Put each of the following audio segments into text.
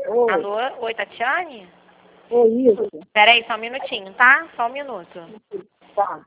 Oi. Alô? Oi, Tatiane? Oi, isso. Peraí, só um minutinho, tá? Só um minuto. Tá.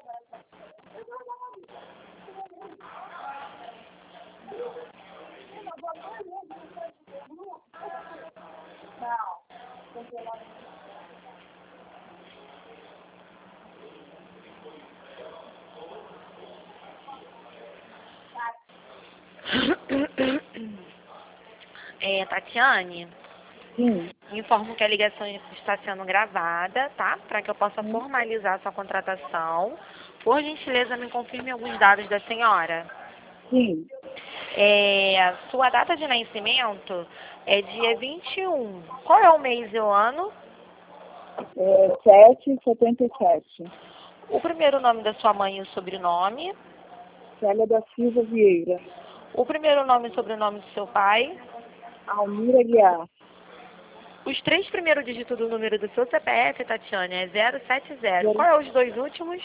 Tatiane, Sim. informo que a ligação está sendo gravada, tá? Para que eu possa formalizar sua contratação. Por gentileza, me confirme alguns dados da senhora. Sim. Sua data de nascimento é dia 21. Qual é o mês e o ano? 777. O primeiro nome da sua mãe e o sobrenome? Célia da Silva Vieira. O primeiro nome e sobrenome do seu pai? Almira Guiar. Os três primeiros dígitos do número do seu CPF, Tatiane, é 070. Qual é os dois últimos?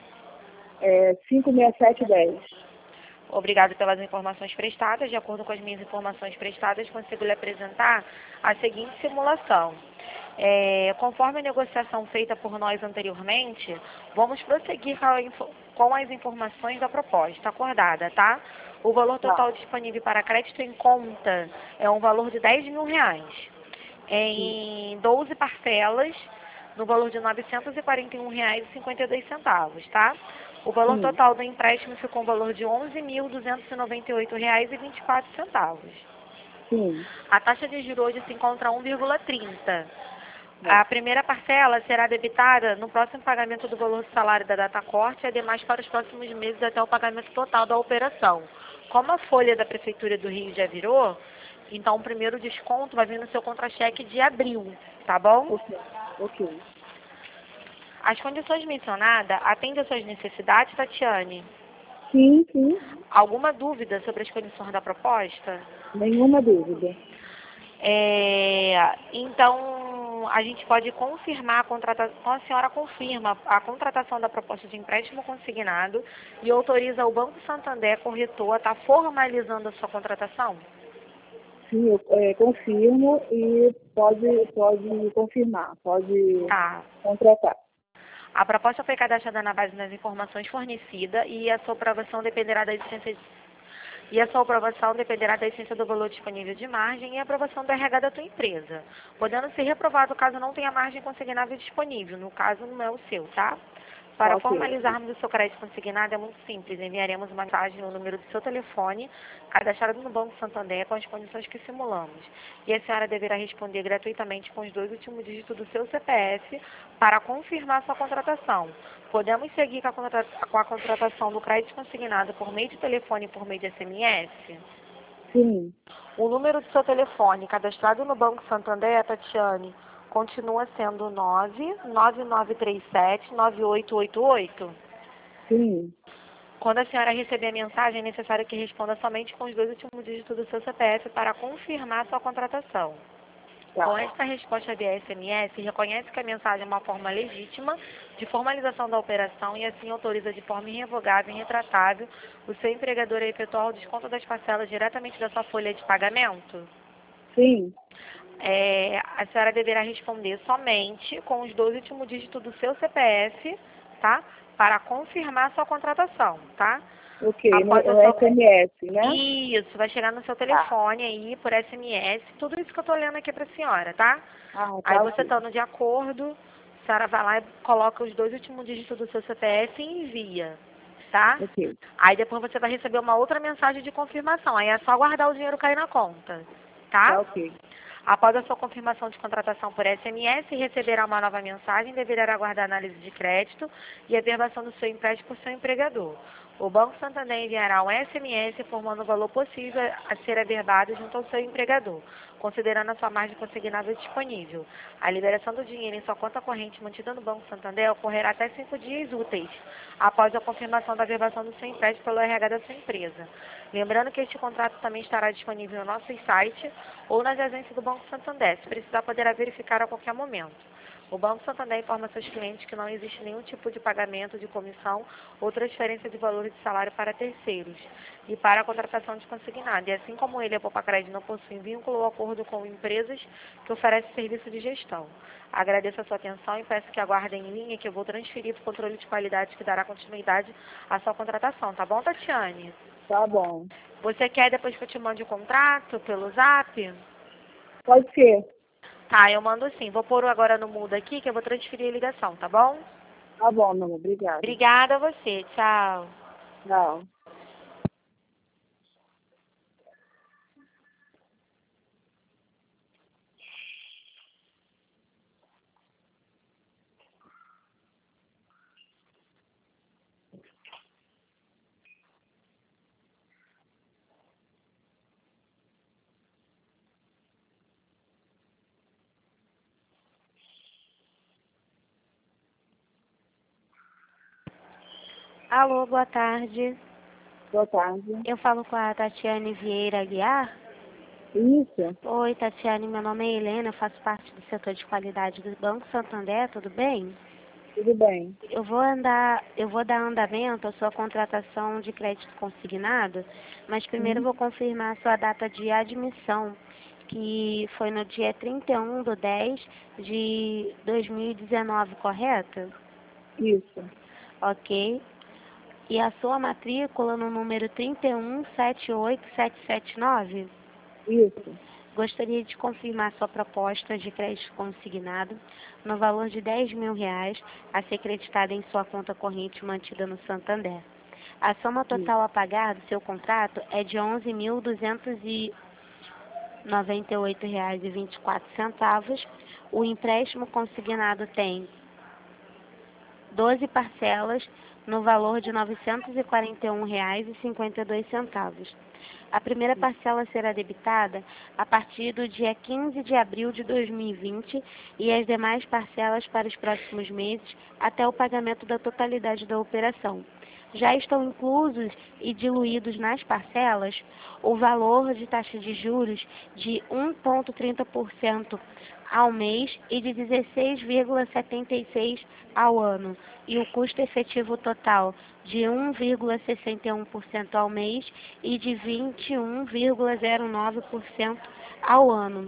56710. Obrigado pelas informações prestadas. De acordo com as minhas informações prestadas, consigo lhe apresentar a seguinte simulação. Conforme a negociação feita por nós anteriormente, vamos prosseguir com as informações da proposta acordada, tá? O valor total disponível para crédito em conta é um valor de R$ 10.000, em 12 parcelas, no valor de R$ 941,52, tá? O valor total do empréstimo ficou um valor de R$ 11.298,24. Sim. A taxa de juros hoje se encontra 1,30. A primeira parcela será debitada no próximo pagamento do valor do salário da data corte e ademais para os próximos meses até o pagamento total da operação. Como a folha da Prefeitura do Rio já virou, então o primeiro desconto vai vir no seu contra-cheque de abril, tá bom? Ok. As condições mencionadas atendem às suas necessidades, Tatiane? Sim, sim. Alguma dúvida sobre as condições da proposta? Nenhuma dúvida. Então, a gente pode confirmar a contratação, a senhora confirma a contratação da proposta de empréstimo consignado e autoriza o Banco Santander Corretor a estar formalizando a sua contratação? Sim, eu confirmo e pode confirmar, pode Tá. contratar. A proposta foi cadastrada na base das informações fornecidas e a sua aprovação dependerá da essência do valor disponível de margem e a aprovação do RH da tua empresa, podendo ser reprovado caso não tenha margem consignável disponível. No caso, não é o seu, tá? Para formalizarmos o seu crédito consignado é muito simples. Enviaremos uma mensagem no número do seu telefone, cadastrado no Banco Santander, com as condições que simulamos. E a senhora deverá responder gratuitamente com os dois últimos dígitos do seu CPF para confirmar sua contratação. Podemos seguir com a contratação do crédito consignado por meio de telefone e por meio de SMS? Sim. O número do seu telefone cadastrado no Banco Santander, Tatiane, continua sendo 99937-9888? Sim. Quando a senhora receber a mensagem, é necessário que responda somente com os dois últimos dígitos do seu CPF para confirmar sua contratação. Com esta resposta via SMS, reconhece que a mensagem é uma forma legítima de formalização da operação e assim autoriza de forma irrevogável e retratável o seu empregador a efetuar o desconto das parcelas diretamente da sua folha de pagamento? Sim. A senhora deverá responder somente com os dois últimos dígitos do seu CPF, tá? Para confirmar sua contratação, tá? Ok, Após no SMS, né? Isso, vai chegar no seu telefone aí, por SMS, tudo isso que eu tô lendo aqui pra senhora, tá? Aí você estando de acordo, a senhora vai lá e coloca os dois últimos dígitos do seu CPF e envia, tá? Ok. Aí depois você vai receber uma outra mensagem de confirmação, aí é só aguardar o dinheiro cair na conta, tá? Tá ok. Após a sua confirmação de contratação por SMS, receberá uma nova mensagem e deverá aguardar análise de crédito e a averbação do seu empréstimo por seu empregador. O Banco Santander enviará um SMS informando o valor possível a ser averbado junto ao seu empregador, considerando a sua margem consignável disponível. A liberação do dinheiro em sua conta corrente mantida no Banco Santander ocorrerá até 5 dias úteis, após a confirmação da averbação do seu empréstimo pelo RH da sua empresa. Lembrando que este contrato também estará disponível no nosso site ou nas agências do Banco Santander, se precisar poderá verificar a qualquer momento. O Banco Santander informa seus clientes que não existe nenhum tipo de pagamento de comissão ou transferência de valor de salário para terceiros e para a contratação de consignado. E assim como ele, a Popacred não possui vínculo ou acordo com empresas que oferecem serviço de gestão. Agradeço a sua atenção e peço que aguardem em linha que eu vou transferir para o controle de qualidade que dará continuidade à sua contratação. Tá bom, Tatiane? Tá bom. Você quer depois que eu te mande o contrato pelo zap? Pode ser. Tá, eu mando sim. Vou pôr agora no mudo aqui que eu vou transferir a ligação, tá bom? Tá bom, meu amor. Obrigada. Obrigada a você. Tchau. Tchau. Alô, boa tarde. Boa tarde. Eu falo com a Tatiane Vieira Aguiar. Isso. Oi, Tatiane, meu nome é Helena, faço parte do setor de qualidade do Banco Santander, tudo bem? Tudo bem. Eu vou dar andamento à sua contratação de crédito consignado, mas primeiro eu vou confirmar a sua data de admissão, que foi no dia 31/10/2019, correto? Isso. Ok. E a sua matrícula no número 3178779? Isso. Gostaria de confirmar sua proposta de crédito consignado no valor de R$ 10.000 a ser creditada em sua conta corrente mantida no Santander. A soma total a pagar do seu contrato é de R$ 11.298,24. O empréstimo consignado tem 12 parcelas no valor de R$ 941,52. A primeira parcela será debitada a partir do dia 15 de abril de 2020 e as demais parcelas para os próximos meses até o pagamento da totalidade da operação. Já estão inclusos e diluídos nas parcelas o valor de taxa de juros de 1,30% ao mês e de 16,76% ao ano, e o custo efetivo total de 1,61% ao mês e de 21,09% ao ano.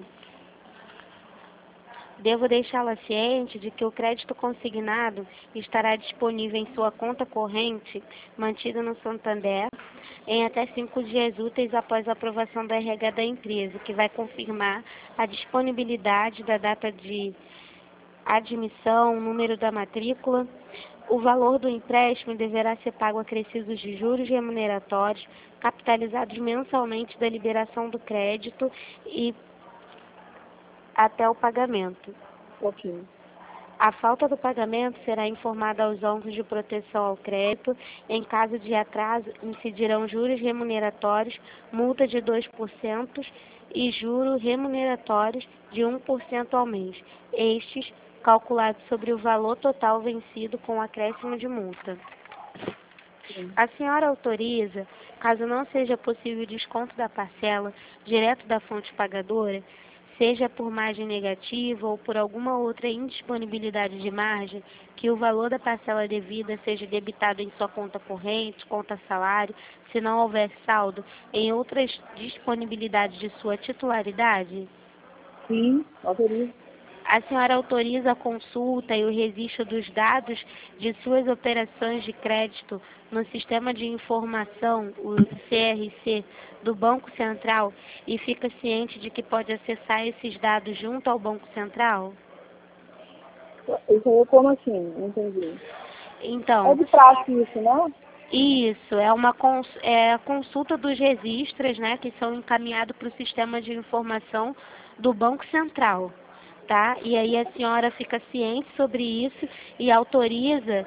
Devo deixá-la ciente de que o crédito consignado estará disponível em sua conta corrente, mantida no Santander, em até 5 dias úteis após a aprovação do RH da empresa, que vai confirmar a disponibilidade da data de admissão, o número da matrícula. O valor do empréstimo deverá ser pago acrescidos de juros remuneratórios, capitalizados mensalmente da liberação do crédito e até o pagamento. Ok. A falta do pagamento será informada aos órgãos de proteção ao crédito. Em caso de atraso, incidirão juros remuneratórios, multa de 2% e juros remuneratórios de 1% ao mês. Estes calculados sobre o valor total vencido com acréscimo de multa. Sim. A senhora autoriza, caso não seja possível o desconto da parcela direto da fonte pagadora, seja por margem negativa ou por alguma outra indisponibilidade de margem, que o valor da parcela devida seja debitado em sua conta corrente, conta salário, se não houver saldo, em outras disponibilidades de sua titularidade? Sim, autorizo. A senhora autoriza a consulta e o registro dos dados de suas operações de crédito no Sistema de Informação, o CRC, do Banco Central e fica ciente de que pode acessar esses dados junto ao Banco Central? Isso aí, como assim? Não entendi. É Então, de praxe isso, né? isso é a consulta dos registros, né, que são encaminhados para o Sistema de Informação do Banco Central. Tá? E aí a senhora fica ciente sobre isso e autoriza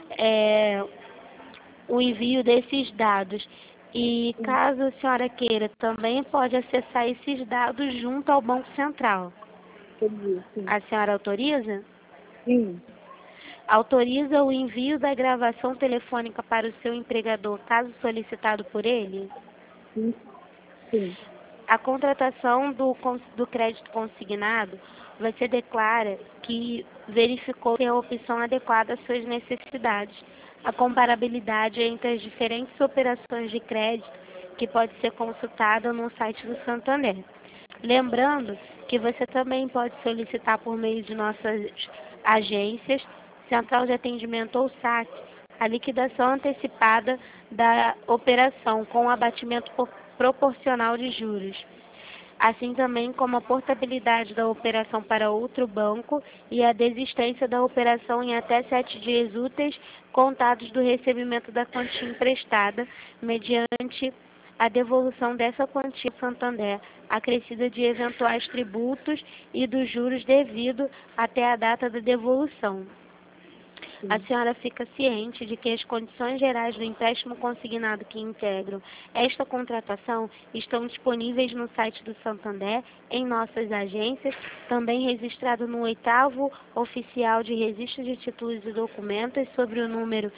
o envio desses dados. E caso a senhora queira, também pode acessar esses dados junto ao Banco Central. Entendi, sim. A senhora autoriza? Sim. Autoriza o envio da gravação telefônica para o seu empregador, caso solicitado por ele? Sim. Sim. A contratação do crédito consignado, você declara que verificou ter a opção adequada às suas necessidades. A comparabilidade entre as diferentes operações de crédito que pode ser consultada no site do Santander. Lembrando que você também pode solicitar por meio de nossas agências, Central de Atendimento ou SAC, a liquidação antecipada da operação com abatimento proporcional de juros, assim também como a portabilidade da operação para outro banco e a desistência da operação em até 7 dias úteis contados do recebimento da quantia emprestada, mediante a devolução dessa quantia ao Santander, acrescida de eventuais tributos e dos juros devido até a data da devolução. A senhora fica ciente de que as condições gerais do empréstimo consignado que integram esta contratação estão disponíveis no site do Santander, em nossas agências, também registrado no 8º Oficial de Registro de Títulos e Documentos, sobre o número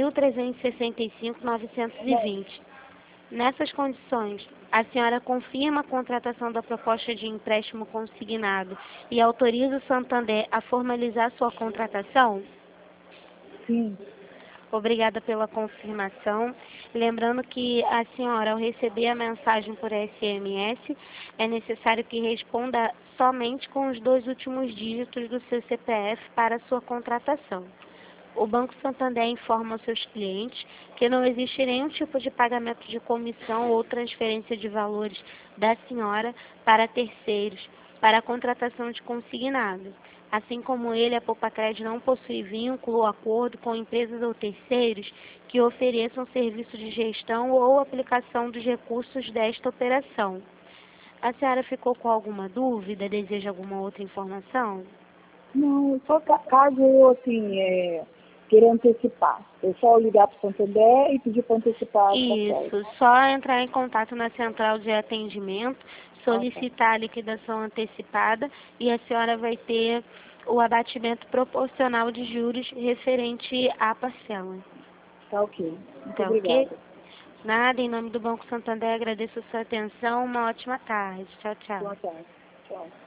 1365-920. Nessas condições, a senhora confirma a contratação da proposta de empréstimo consignado e autoriza o Santander a formalizar sua contratação? Sim. Obrigada pela confirmação. Lembrando que a senhora, ao receber a mensagem por SMS, é necessário que responda somente com os 2 últimos dígitos do seu CPF para a sua contratação. O Banco Santander informa aos seus clientes que não existe nenhum tipo de pagamento de comissão ou transferência de valores da senhora para terceiros para a contratação de consignado. Assim como ele, a Poupacred não possui vínculo ou acordo com empresas ou terceiros que ofereçam serviço de gestão ou aplicação dos recursos desta operação. A senhora ficou com alguma dúvida? Deseja alguma outra informação? Não, só caso eu, assim, queira antecipar. É só ligar para o Santander e pedir para antecipar a Isso, só entrar em contato na central de atendimento, solicitar a liquidação antecipada e a senhora vai ter o abatimento proporcional de juros referente à parcela. Tá ok. Muito Tá obrigada. ok? Nada, em nome do Banco Santander, agradeço a sua atenção, uma ótima tarde. Tchau, tchau. Boa tarde. Tchau.